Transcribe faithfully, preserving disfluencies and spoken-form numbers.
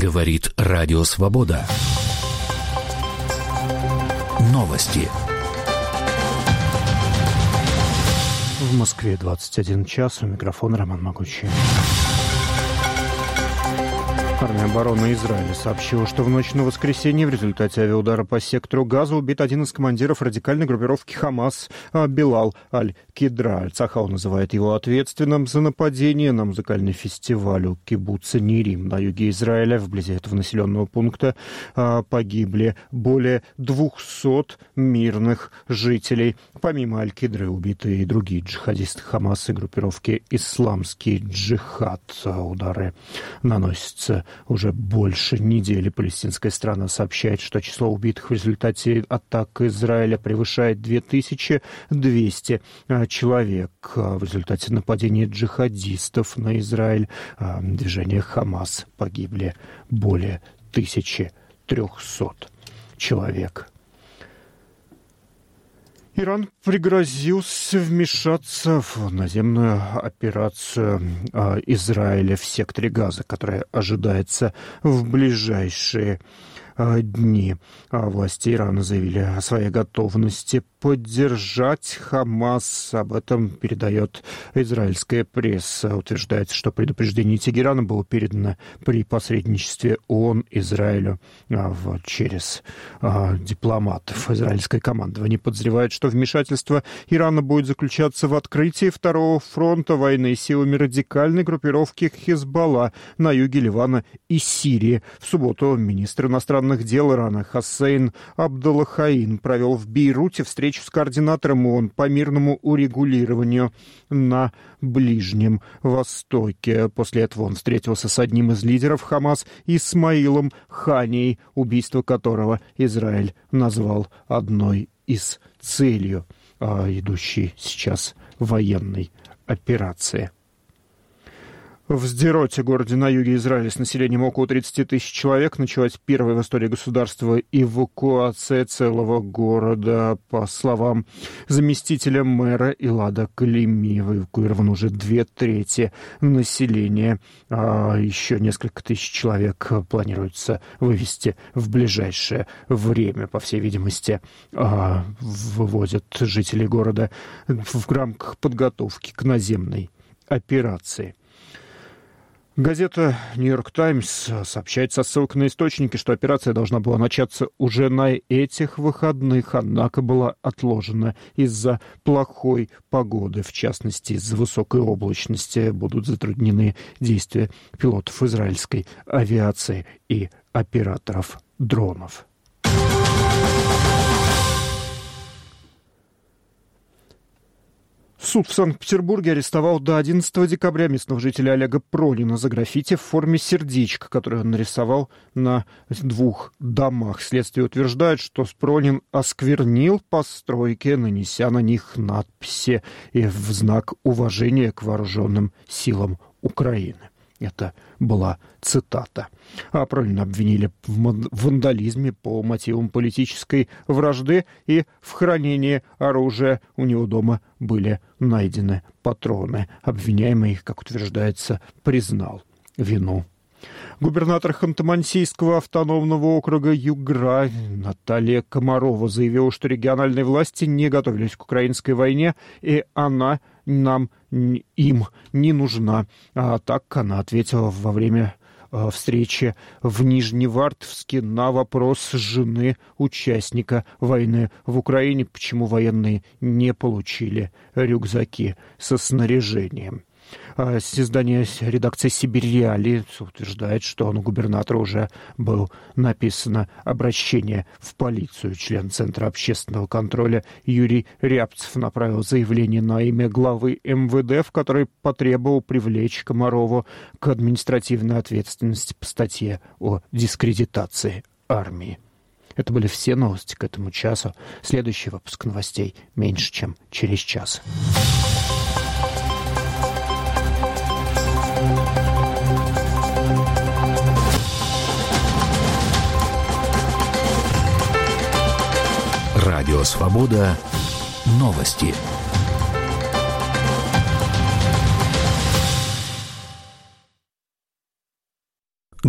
Говорит Радио Свобода. Новости. В Москве двадцать один час. У микрофона Роман Могучий. Армия обороны Израиля сообщила, что в ночь на воскресенье в результате авиаудара по сектору Газа убит один из командиров радикальной группировки Хамас Билал Аль-Кидра. Цахал называет его ответственным за нападение на музыкальный фестиваль у кибуца Нирим на юге Израиля. Вблизи этого населенного пункта погибли более двухсот мирных жителей. Помимо Аль-Кидры убиты и другие джихадисты Хамас и группировки «Исламский джихад». Удары наносятся уже больше недели. Палестинская страна сообщает, что число убитых в результате атак Израиля превышает две тысячи двести человек. В результате нападения джихадистов на Израиль движение Хамас погибли более тысячи трехсот человек. Иран пригрозился вмешаться в наземную операцию э, Израиля в секторе Газа, которая ожидается в ближайшие э, дни. А власти Ирана заявили о своей готовности поддержать Хамас. Об этом передает израильская пресса. Утверждается, что предупреждение Тегерана было передано при посредничестве ООН Израилю а, в, через а, дипломатов. Израильское командование подозревает, что вмешательство Ирана будет заключаться в открытии второго фронта войны силами радикальной группировки Хизбалла на юге Ливана и Сирии. В субботу министр иностранных дел Ирана Хоссейн Абдаллахаин провел в Бейруте встречу с координатором ООН по мирному урегулированию на Ближнем Востоке. После этого он встретился с одним из лидеров Хамас Исмаилом Ханией, убийство которого Израиль назвал одной из целью а, идущей сейчас военной операции. В Сдероте, городе на юге Израиля с населением около тридцати тысяч человек, началась первая в истории государства эвакуация целого города. По словам заместителя мэра Илада Калими, эвакуировано уже две трети населения. А еще несколько тысяч человек планируется вывести в ближайшее время. По всей видимости, вывозят жителей города в рамках подготовки к наземной операции. Газета «Нью-Йорк Таймс» сообщает со ссылкой на источники, что операция должна была начаться уже на этих выходных, однако была отложена из-за плохой погоды. В частности, из-за высокой облачности будут затруднены действия пилотов израильской авиации и операторов дронов. Суд в Санкт-Петербурге арестовал до одиннадцатого декабря местного жителя Олега Пронина за граффити в форме сердечка, которое он нарисовал на двух домах. Следствие утверждает, что Пронин осквернил постройки, нанеся на них надписи и в знак уважения к вооруженным силам Украины. Это была цитата. А Пронина обвинили в вандализме по мотивам политической вражды и в хранении оружия. У него дома были найдены патроны. Обвиняемый, как утверждается, признал вину. Губернатор Ханты-Мансийского автономного округа Югра Наталья Комарова заявила, что региональные власти не готовились к украинской войне, и она нам, им не нужна. А так она ответила во время встречи в Нижневартовске на вопрос жены участника войны в Украине, почему военные не получили рюкзаки со снаряжением. Издание редакции «Сибирь Реалии» утверждает, что на губернатора уже было написано обращение в полицию. Член Центра общественного контроля Юрий Рябцев направил заявление на имя главы эм вэ дэ, в которой потребовал привлечь Комарову к административной ответственности по статье о дискредитации армии. Это были все новости к этому часу. Следующий выпуск новостей меньше, чем через час. Радио «Свобода». Новости.